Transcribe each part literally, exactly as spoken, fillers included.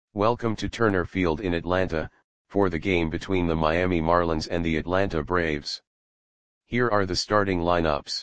Welcome to Turner Field in Atlanta, for the game between the Miami Marlins and the Atlanta Braves. Here are the starting lineups.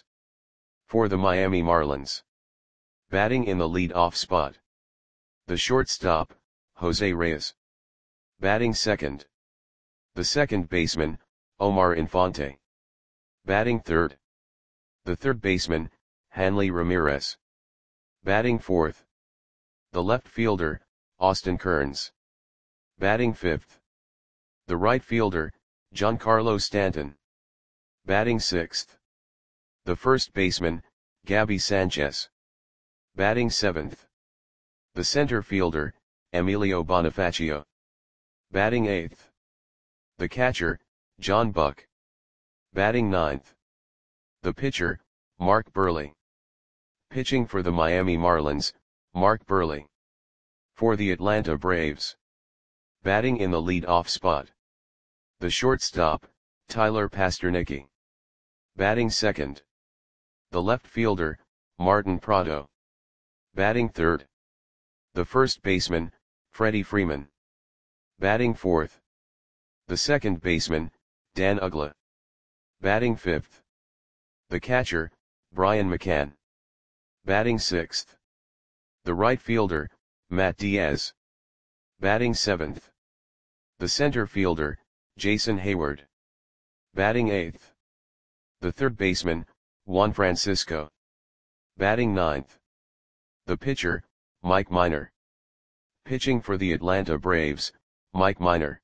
For the Miami Marlins. Batting in the lead-off spot. The shortstop, Jose Reyes. Batting second. The second baseman, Omar Infante. Batting third. The third baseman, Hanley Ramirez. Batting fourth. The left fielder, Austin Kearns. Batting fifth. The right fielder, Giancarlo Stanton. Batting sixth. The first baseman, Gabby Sanchez. Batting seventh. The center fielder, Emilio Bonifacio. Batting eighth. The catcher, John Buck. Batting ninth. The pitcher, Mark Buehrle. Pitching for the Miami Marlins, Mark Buehrle. For the Atlanta Braves. Batting in the lead-off spot. The shortstop, Tyler Pastornicky. Batting second. The left fielder, Martin Prado. Batting third. The first baseman, Freddie Freeman. Batting fourth. The second baseman, Dan Uggla. Batting fifth. The catcher, Brian McCann. Batting sixth. The right fielder, Matt Diaz. Batting seventh. The center fielder, Jason Hayward. Batting eighth. The third baseman, Juan Francisco. Batting ninth. The pitcher, Mike Minor. Pitching for the Atlanta Braves, Mike Minor.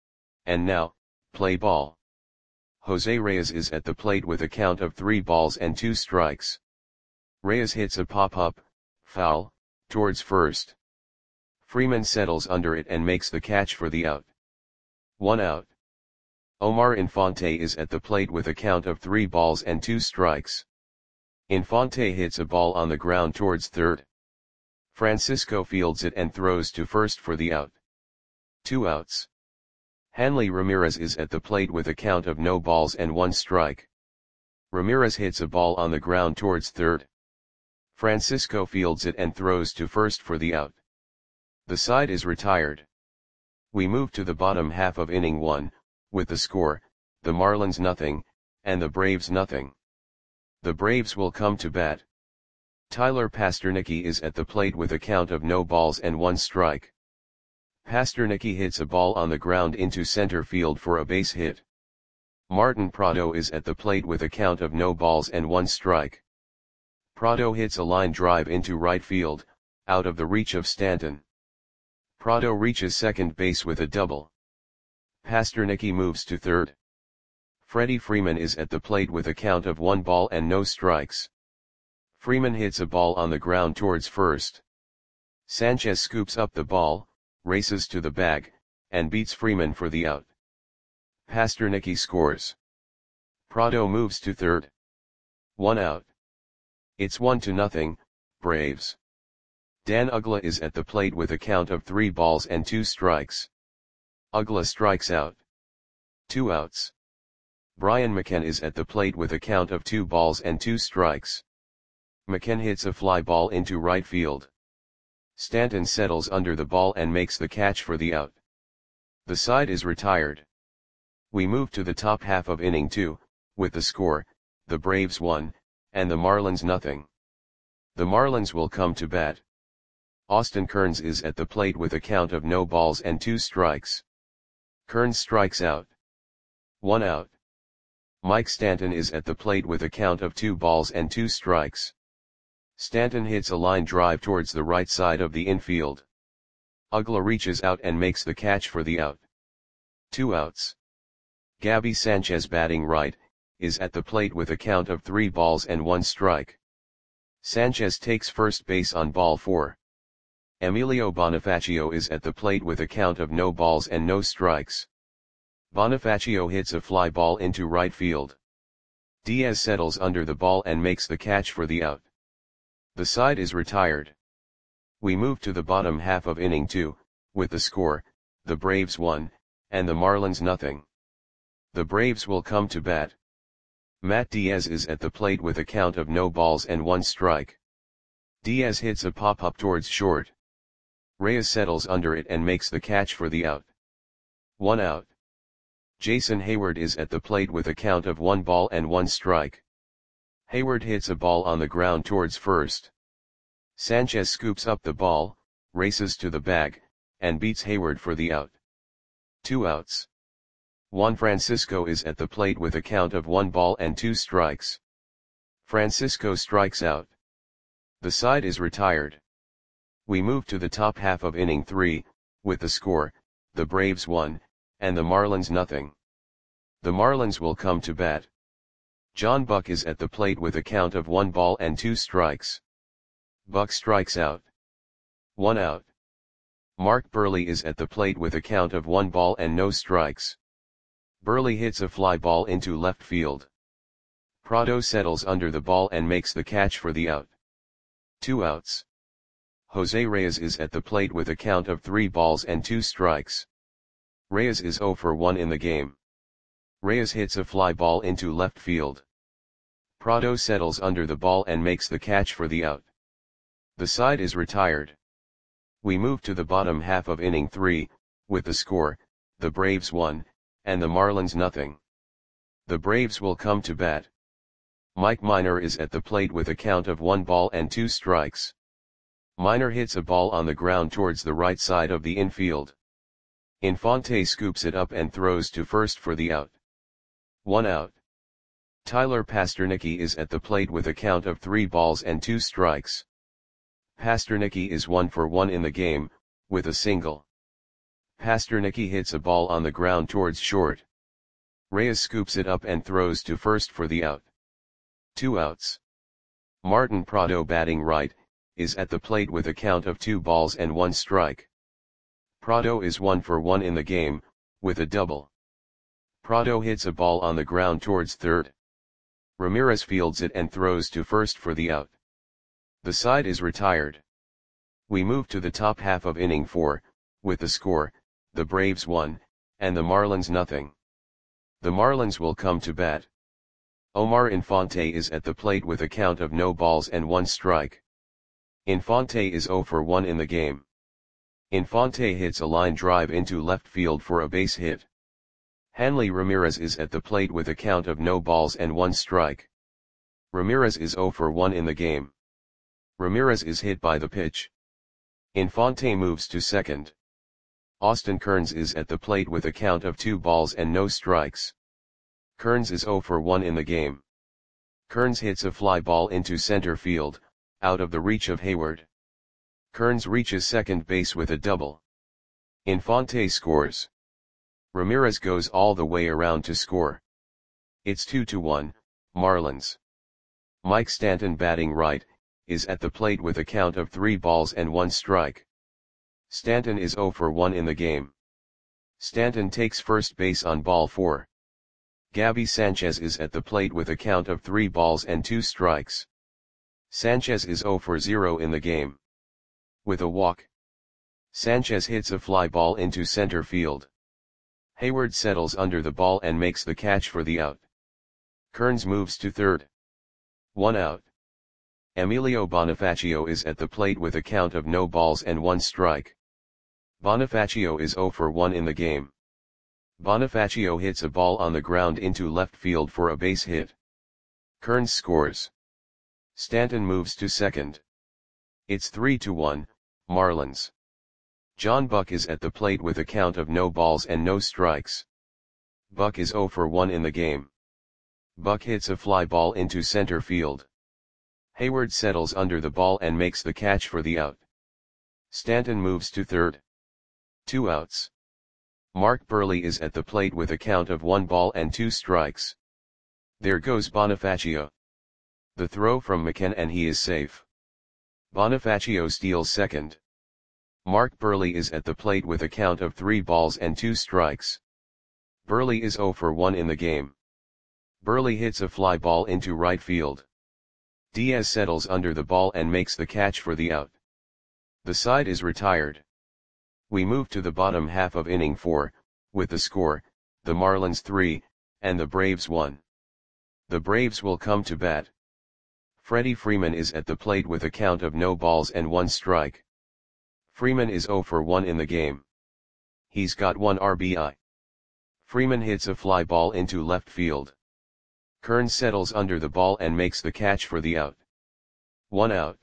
And now, play ball. Jose Reyes is at the plate with a count of three balls and two strikes. Reyes hits a pop-up, foul, towards first. Freeman settles under it and makes the catch for the out. One out. Omar Infante is at the plate with a count of three balls and two strikes. Infante hits a ball on the ground towards third. Francisco fields it and throws to first for the out. Two outs. Hanley Ramirez is at the plate with a count of no balls and one strike. Ramirez hits a ball on the ground towards third. Francisco fields it and throws to first for the out. The side is retired. We move to the bottom half of inning one, with the score, the Marlins nothing, and the Braves nothing. The Braves will come to bat. Tyler Pastornicky is at the plate with a count of no balls and one strike. Pastornicky hits a ball on the ground into center field for a base hit. Martin Prado is at the plate with a count of no balls and one strike. Prado hits a line drive into right field, out of the reach of Stanton. Prado reaches second base with a double. Pastornicky moves to third. Freddie Freeman is at the plate with a count of one ball and no strikes. Freeman hits a ball on the ground towards first. Sanchez scoops up the ball, races to the bag, and beats Freeman for the out. Pastornicky scores. Prado moves to third. One out. It's one to nothing, Braves. Dan Uggla is at the plate with a count of three balls and two strikes. Uggla strikes out. Two outs. Brian McCann is at the plate with a count of two balls and two strikes. McCann hits a fly ball into right field. Stanton settles under the ball and makes the catch for the out. The side is retired. We move to the top half of inning two, with the score, the Braves one, and the Marlins nothing. The Marlins will come to bat. Austin Kearns is at the plate with a count of no balls and two strikes. Kearns strikes out. One out. Mike Stanton is at the plate with a count of two balls and two strikes. Stanton hits a line drive towards the right side of the infield. Uggla reaches out and makes the catch for the out. Two outs. Gabby Sanchez, batting right, is at the plate with a count of three balls and one strike. Sanchez takes first base on ball four. Emilio Bonifacio is at the plate with a count of no balls and no strikes. Bonifacio hits a fly ball into right field. Diaz settles under the ball and makes the catch for the out. The side is retired. We move to the bottom half of inning two, with the score, the Braves one, and the Marlins nothing. The Braves will come to bat. Matt Diaz is at the plate with a count of no balls and one strike. Diaz hits a pop-up towards short. Reyes settles under it and makes the catch for the out. One out. Jason Heyward is at the plate with a count of one ball and one strike. Heyward hits a ball on the ground towards first. Sanchez scoops up the ball, races to the bag, and beats Heyward for the out. Two outs. Juan Francisco is at the plate with a count of one ball and two strikes. Francisco strikes out. The side is retired. We move to the top half of inning three, with the score, the Braves one, and the Marlins nothing. The Marlins will come to bat. John Buck is at the plate with a count of one ball and two strikes. Buck strikes out. One out. Mark Buehrle is at the plate with a count of one ball and no strikes. Buehrle hits a fly ball into left field. Prado settles under the ball and makes the catch for the out. Two outs. Jose Reyes is at the plate with a count of three balls and two strikes. Reyes is zero for one in the game. Reyes hits a fly ball into left field. Prado settles under the ball and makes the catch for the out. The side is retired. We move to the bottom half of inning three, with the score, the Braves one, and the Marlins nothing. The Braves will come to bat. Mike Minor is at the plate with a count of one ball and two strikes. Minor hits a ball on the ground towards the right side of the infield. Infante scoops it up and throws to first for the out. One out. Tyler Pastornicky is at the plate with a count of three balls and two strikes. Pastornicky is one for one in the game, with a single. Pastornicky hits a ball on the ground towards short. Reyes scoops it up and throws to first for the out. Two outs. Martin Prado, batting right, is at the plate with a count of two balls and one strike. Prado is one for one in the game, with a double. Prado hits a ball on the ground towards third. Ramirez fields it and throws to first for the out. The side is retired. We move to the top half of inning four, with the score, the Braves one, and the Marlins nothing. The Marlins will come to bat. Omar Infante is at the plate with a count of no balls and one strike. Infante is zero for one in the game. Infante hits a line drive into left field for a base hit. Hanley Ramirez is at the plate with a count of no balls and one strike. Ramirez is zero for one in the game. Ramirez is hit by the pitch. Infante moves to second. Austin Kearns is at the plate with a count of two balls and no strikes. Kearns is zero for one in the game. Kearns hits a fly ball into center field, out of the reach of Heyward. Kearns reaches second base with a double. Infante scores. Ramirez goes all the way around to score. It's two to one, Marlins. Mike Stanton, batting right, is at the plate with a count of three balls and one strike. Stanton is zero for one in the game. Stanton takes first base on ball four. Gabby Sanchez is at the plate with a count of three balls and two strikes. Sanchez is zero for zero in the game. With a walk, Sanchez hits a fly ball into center field. Heyward settles under the ball and makes the catch for the out. Kearns moves to third. One out. Emilio Bonifacio is at the plate with a count of no balls and one strike. Bonifacio is zero for one in the game. Bonifacio hits a ball on the ground into left field for a base hit. Kearns scores. Stanton moves to second. It's three to one, Marlins. John Buck is at the plate with a count of no balls and no strikes. Buck is zero for one in the game. Buck hits a fly ball into center field. Heyward settles under the ball and makes the catch for the out. Stanton moves to third. Two outs. Mark Buehrle is at the plate with a count of one ball and two strikes. There goes Bonifacio. The throw from McKen and he is safe. Bonifacio steals second. Mark Buehrle is at the plate with a count of three balls and two strikes. Buehrle is zero for one in the game. Buehrle hits a fly ball into right field. Diaz settles under the ball and makes the catch for the out. The side is retired. We move to the bottom half of inning four, with the score, the Marlins three, and the Braves one. The Braves will come to bat. Freddie Freeman is at the plate with a count of no balls and one strike. Freeman is zero for one in the game. He's got one R B I. Freeman hits a fly ball into left field. Kearns settles under the ball and makes the catch for the out. One out.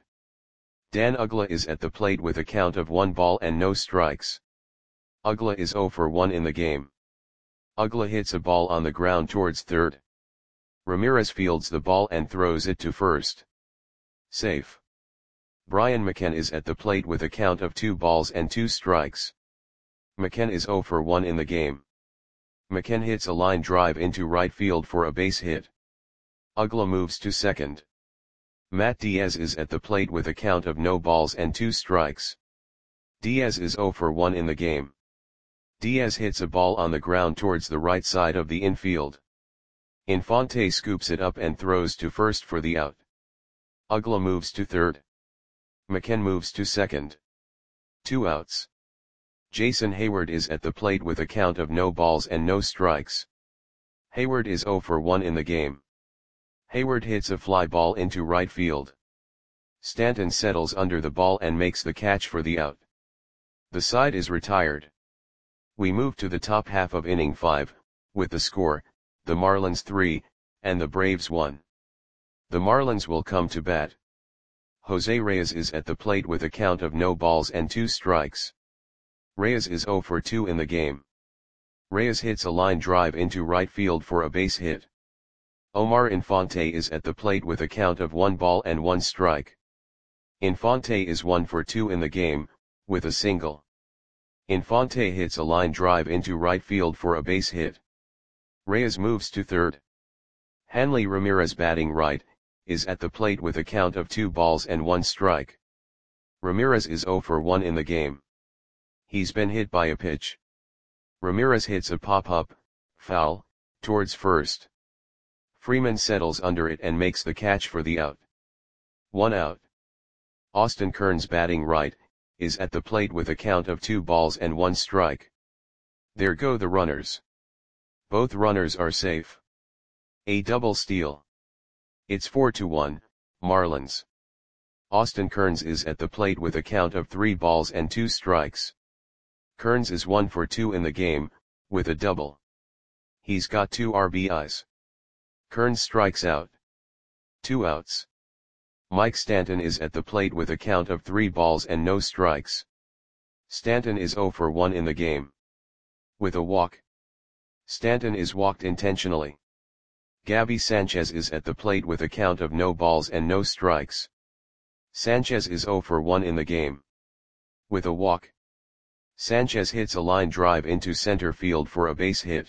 Dan Uggla is at the plate with a count of one ball and no strikes. Uggla is zero for one in the game. Uggla hits a ball on the ground towards third. Ramirez fields the ball and throws it to first. Safe. Brian McKenna is at the plate with a count of two balls and two strikes. McKenna is zero for one in the game. McKenna hits a line drive into right field for a base hit. Uggla moves to second. Matt Diaz is at the plate with a count of no balls and two strikes. Diaz is zero for one in the game. Diaz hits a ball on the ground towards the right side of the infield. Infante scoops it up and throws to first for the out. Uggla moves to third. McKenna moves to second. Two outs. Jason Hayward is at the plate with a count of no balls and no strikes. Hayward is zero for one in the game. Hayward hits a fly ball into right field. Stanton settles under the ball and makes the catch for the out. The side is retired. We move to the top half of inning five, with the score, the Marlins three, and the Braves one. The Marlins will come to bat. Jose Reyes is at the plate with a count of no balls and two strikes. Reyes is zero for two in the game. Reyes hits a line drive into right field for a base hit. Omar Infante is at the plate with a count of one ball and one strike. Infante is one for two in the game, with a single. Infante hits a line drive into right field for a base hit. Reyes moves to third. Hanley Ramirez, batting right, is at the plate with a count of two balls and one strike. Ramirez is zero for one in the game. He's been hit by a pitch. Ramirez hits a pop-up, foul, towards first. Freeman settles under it and makes the catch for the out. One out. Austin Kearns, batting right, is at the plate with a count of two balls and one strike. There go the runners. Both runners are safe. A double steal. It's four to one, Marlins. Austin Kearns is at the plate with a count of three balls and two strikes. Kearns is one for two in the game, with a double. He's got two R B Is. Kearns strikes out. Two outs. Mike Stanton is at the plate with a count of three balls and no strikes. Stanton is zero for one in the game. With a walk. Stanton is walked intentionally. Gabby Sanchez is at the plate with a count of no balls and no strikes. Sanchez is zero for one in the game. With a walk. Sanchez hits a line drive into center field for a base hit.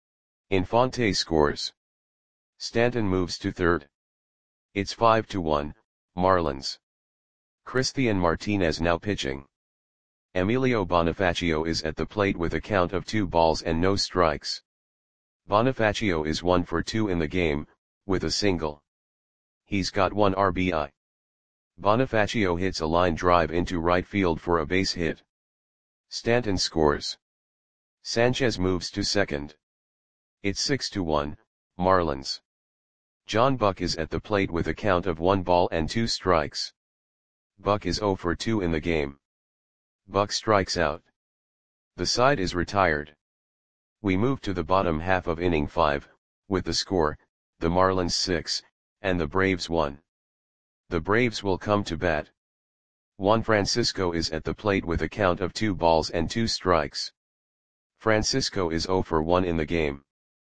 Infante scores. Stanton moves to third. It's five to one, Marlins. Christian Martinez now pitching. Emilio Bonifacio is at the plate with a count of two balls and no strikes. Bonifacio is one for two in the game, with a single. He's got one R B I. Bonifacio hits a line drive into right field for a base hit. Stanton scores. Sanchez moves to second. It's six to one, Marlins. John Buck is at the plate with a count of one ball and two strikes. Buck is zero for two in the game. Buck strikes out. The side is retired. We move to the bottom half of inning five, with the score, the Marlins six, and the Braves one. The Braves will come to bat. Juan Francisco is at the plate with a count of two balls and two strikes. Francisco is zero for one in the game.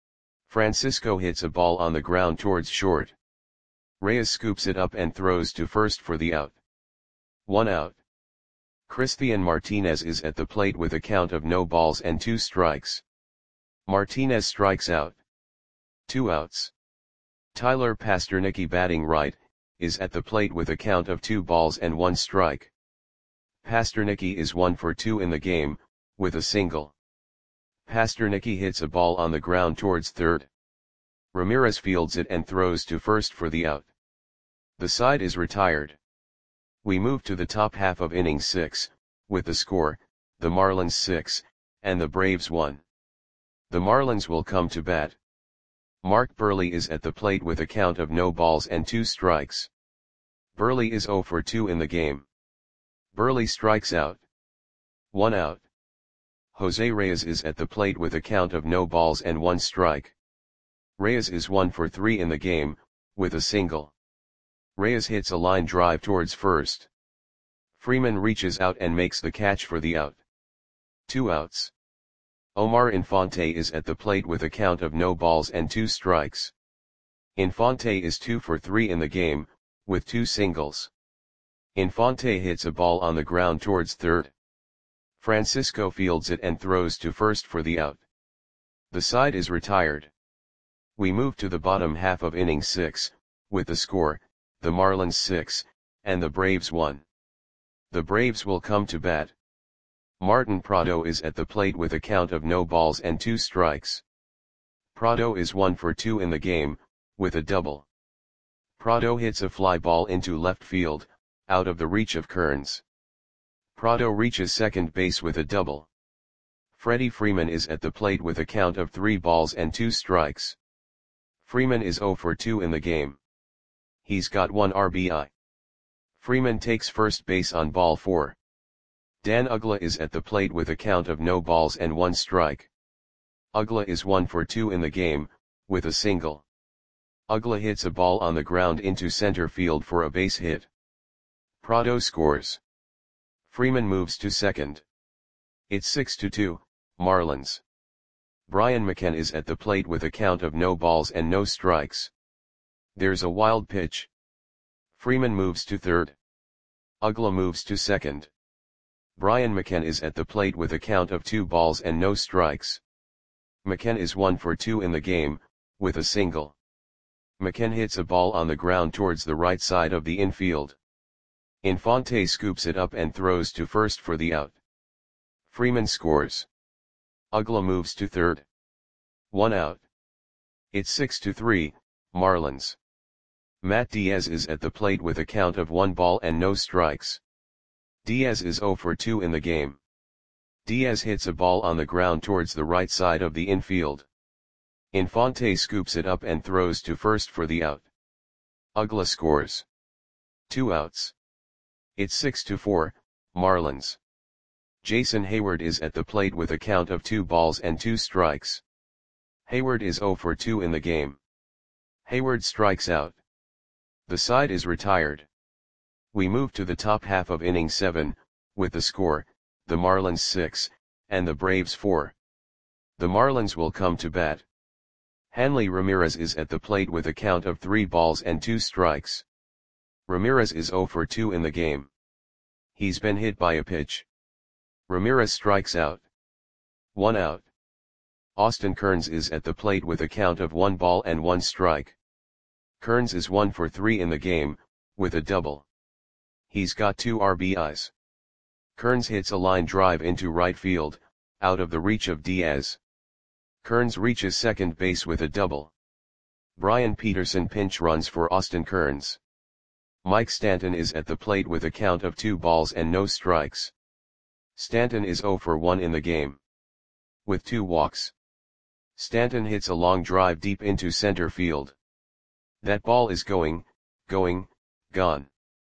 Francisco hits a ball on the ground towards short. Reyes scoops it up and throws to first for the out. One out. Christian Martinez is at the plate with a count of no balls and two strikes. Martinez strikes out. Two outs. Tyler Pastornicky, batting right, is at the plate with a count of two balls and one strike. Pastornicky is one for two in the game, with a single. Pastornicky hits a ball on the ground towards third. Ramirez fields it and throws to first for the out. The side is retired. We move to the top half of inning six, with the score, the Marlins six, and the Braves one. The Marlins will come to bat. Mark Buehrle is at the plate with a count of no balls and two strikes. Buehrle is zero for two in the game. Buehrle strikes out. One out. Jose Reyes is at the plate with a count of no balls and one strike. Reyes is one for three in the game, with a single. Reyes hits a line drive towards first. Freeman reaches out and makes the catch for the out. Two outs. Omar Infante is at the plate with a count of no balls and two strikes. Infante is two for three in the game, with two singles. Infante hits a ball on the ground towards third. Francisco fields it and throws to first for the out. The side is retired. We move to the bottom half of inning six, with the score, the Marlins six, and the Braves one. The Braves will come to bat. Martin Prado is at the plate with a count of no balls and two strikes. Prado is one for two in the game, with a double. Prado hits a fly ball into left field, out of the reach of Kearns. Prado reaches second base with a double. Freddie Freeman is at the plate with a count of three balls and two strikes. Freeman is zero for two in the game. He's got one R B I. Freeman takes first base on ball four. Dan Uggla is at the plate with a count of no balls and one strike. Uggla is one for two in the game, with a single. Uggla hits a ball on the ground into center field for a base hit. Prado scores. Freeman moves to second. It's six to two, Marlins. Brian McCann is at the plate with a count of no balls and no strikes. There's a wild pitch. Freeman moves to third. Uggla moves to second. Brian McCann is at the plate with a count of two balls and no strikes. McCann is one for two in the game, with a single. McCann hits a ball on the ground towards the right side of the infield. Infante scoops it up and throws to first for the out. Freeman scores. Uggla moves to third. One out. It's six to three, Marlins. Matt Diaz is at the plate with a count of one ball and no strikes. Diaz is zero for two in the game. Diaz hits a ball on the ground towards the right side of the infield. Infante scoops it up and throws to first for the out. Uggla scores. Two outs. It's six to four, Marlins. Jason Hayward is at the plate with a count of two balls and two strikes. Hayward is zero for two in the game. Hayward strikes out. The side is retired. We move to the top half of inning seven, with the score, the Marlins six, and the Braves four. The Marlins will come to bat. Hanley Ramirez is at the plate with a count of three balls and two strikes. Ramirez is zero for two in the game. He's been hit by a pitch. Ramirez strikes out. One out. Austin Kearns is at the plate with a count of one ball and one strike. Kearns is one for three in the game, with a double. He's got two R B Is. Kearns hits a line drive into right field, out of the reach of Diaz. Kearns reaches second base with a double. Brian Peterson pinch runs for Austin Kearns. Mike Stanton is at the plate with a count of two balls and no strikes. Stanton is zero for one in the game. With two walks. Stanton hits a long drive deep into center field. That ball is going, going, gone.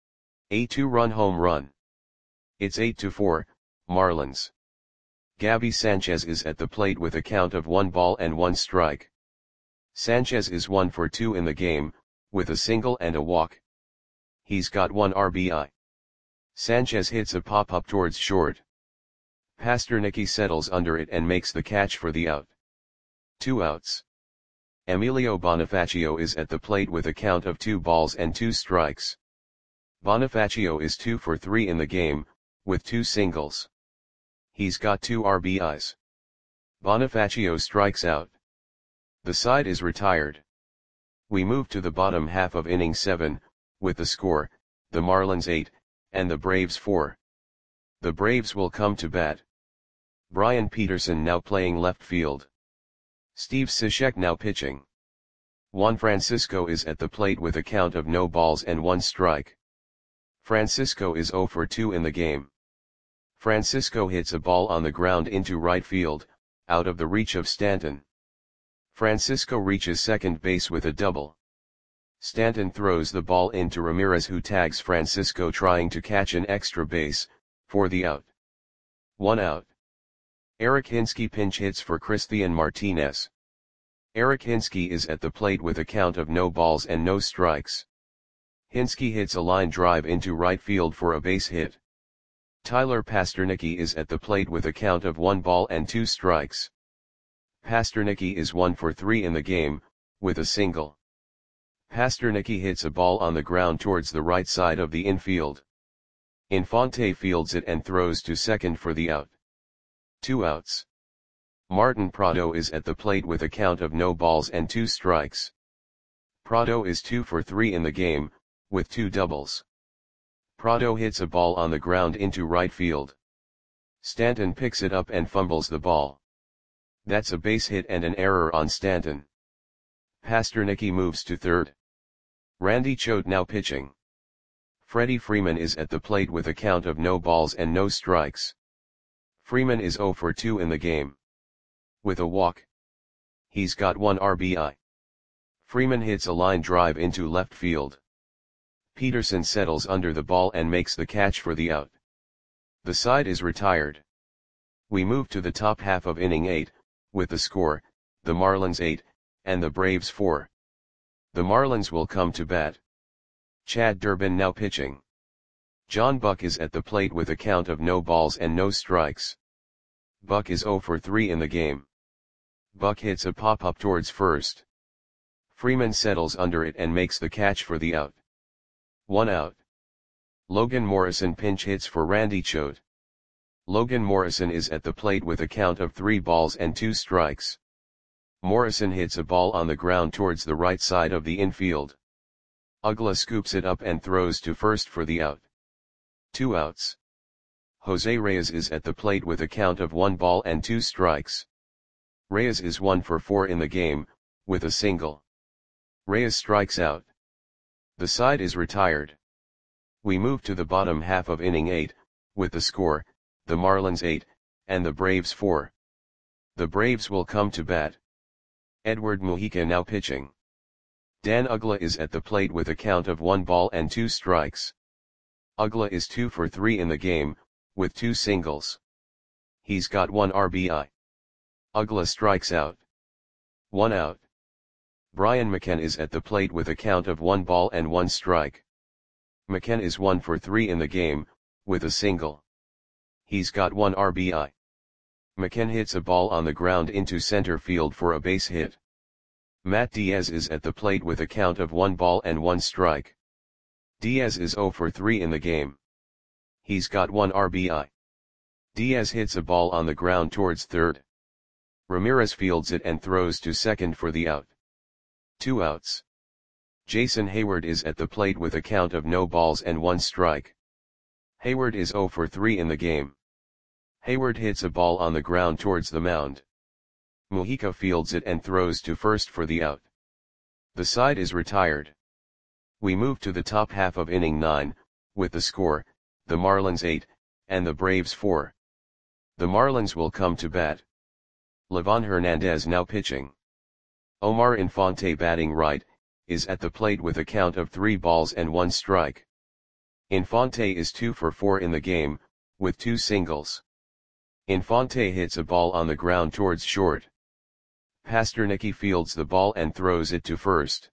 A two-run home run. It's eight to four, Marlins. Gabby Sanchez is at the plate with a count of one ball and one strike. Sanchez is one for two in the game, with a single and a walk. He's got one R B I. Sanchez hits a pop-up towards short. Pasternaky settles under it and makes the catch for the out. Two outs. Emilio Bonifacio is at the plate with a count of two balls and two strikes. Bonifacio is two for three in the game, with two singles. He's got two R B Is. Bonifacio strikes out. The side is retired. We move to the bottom half of inning seven, with the score, the Marlins eight, and the Braves four. The Braves will come to bat. Brian Peterson now playing left field. Steve Cishek now pitching. Juan Francisco is at the plate with a count of no balls and one strike. Francisco is zero for two in the game. Francisco hits a ball on the ground into right field, out of the reach of Stanton. Francisco reaches second base with a double. Stanton throws the ball into Ramirez, who tags Francisco trying to catch an extra base, for the out. one out. Eric Hinske pinch hits for Christian Martinez. Eric Hinske is at the plate with a count of no balls and no strikes. Hinske hits a line drive into right field for a base hit. Tyler Pastornicky is at the plate with a count of one ball and two strikes. Pastornicky is one for three in the game, with a single. Pastornicky hits a ball on the ground towards the right side of the infield. Infante fields it and throws to second for the out. Two outs. Martin Prado is at the plate with a count of no balls and two strikes. Prado is two for three in the game, with two doubles. Prado hits a ball on the ground into right field. Stanton picks it up and fumbles the ball. That's a base hit and an error on Stanton. Pastornicky moves to third. Randy Choate now pitching. Freddie Freeman is at the plate with a count of no balls and no strikes. Freeman is oh for two in the game. With a walk. He's got one R B I. Freeman hits a line drive into left field. Peterson settles under the ball and makes the catch for the out. The side is retired. We move to the top half of inning eight, with the score, the Marlins eight, and the Braves four. The Marlins will come to bat. Chad Durbin now pitching. John Buck is at the plate with a count of no balls and no strikes. Buck is oh for three in the game. Buck hits a pop-up towards first. Freeman settles under it and makes the catch for the out. One out. Logan Morrison pinch hits for Randy Choate. Logan Morrison is at the plate with a count of three balls and two strikes. Morrison hits a ball on the ground towards the right side of the infield. Uggla scoops it up and throws to first for the out. Two outs. Jose Reyes is at the plate with a count of one ball and two strikes. Reyes is one for four in the game, with a single. Reyes strikes out. The side is retired. We move to the bottom half of inning eight, with the score, the Marlins eight, and the Braves four. The Braves will come to bat. Edward Mujica now pitching. Dan Uggla is at the plate with a count of one ball and two strikes. Uggla is two for three in the game, with two singles. He's got one R B I. Uggla strikes out. One out. Brian McCann is at the plate with a count of one ball and one strike. McCann is one for three in the game, with a single. He's got one R B I. McCann hits a ball on the ground into center field for a base hit. Matt Diaz is at the plate with a count of one ball and one strike. Diaz is oh for three in the game. He's got one R B I. Diaz hits a ball on the ground towards third. Ramirez fields it and throws to second for the out. Two outs. Jason Hayward is at the plate with a count of no balls and one strike. Hayward is oh for three in the game. Hayward hits a ball on the ground towards the mound. Mujica fields it and throws to first for the out. The side is retired. We move to the top half of inning nine, with the score, the Marlins eight, and the Braves four. The Marlins will come to bat. Livan Hernandez now pitching. Omar Infante batting right, is at the plate with a count of three balls and one strike. Infante is two for four in the game, with two singles. Infante hits a ball on the ground towards short. Pastornicky fields the ball and throws it to first.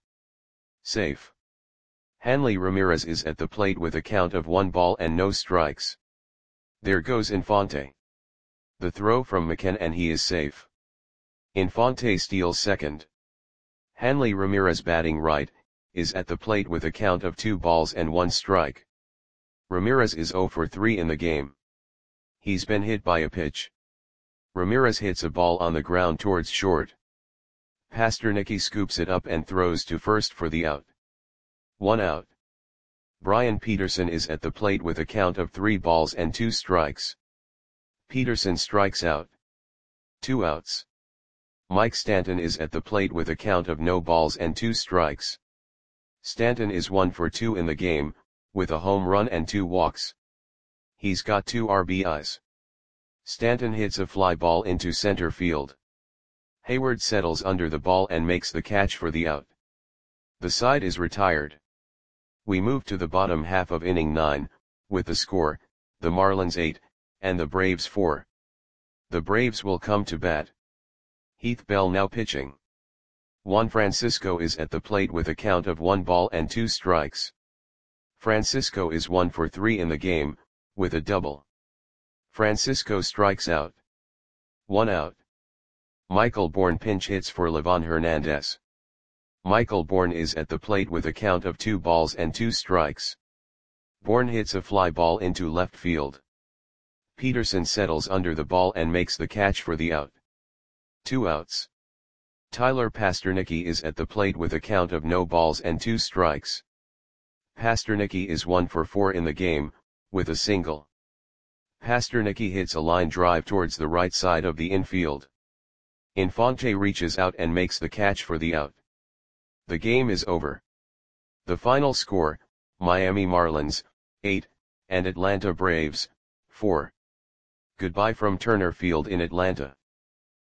Safe. Hanley Ramirez is at the plate with a count of one ball and no strikes. There goes Infante. The throw from McCann and he is safe. Infante steals second. Hanley Ramirez batting right, is at the plate with a count of two balls and one strike. Ramirez is oh for three in the game. He's been hit by a pitch. Ramirez hits a ball on the ground towards short. Pastornicky scoops it up and throws to first for the out. One out. Brian Peterson is at the plate with a count of three balls and two strikes. Peterson strikes out. Two outs. Mike Stanton is at the plate with a count of no balls and two strikes. Stanton is one for two in the game, with a home run and two walks. He's got two R B Is. Stanton hits a fly ball into center field. Hayward settles under the ball and makes the catch for the out. The side is retired. We move to the bottom half of inning nine, with the score, the Marlins eight, and the Braves four. The Braves will come to bat. Heath Bell now pitching. Juan Francisco is at the plate with a count of one ball and two strikes. Francisco is one for three in the game, with a double. Francisco strikes out. One out. Michael Bourne pinch hits for Livan Hernandez. Michael Bourne is at the plate with a count of two balls and two strikes. Bourne hits a fly ball into left field. Peterson settles under the ball and makes the catch for the out. Two outs. Tyler Pastornicky is at the plate with a count of no balls and two strikes. Pastornicky is one for four in the game, with a single. Pastornicky hits a line drive towards the right side of the infield. Infante reaches out and makes the catch for the out. The game is over. The final score, Miami Marlins, eight, and Atlanta Braves, four. Goodbye from Turner Field in Atlanta.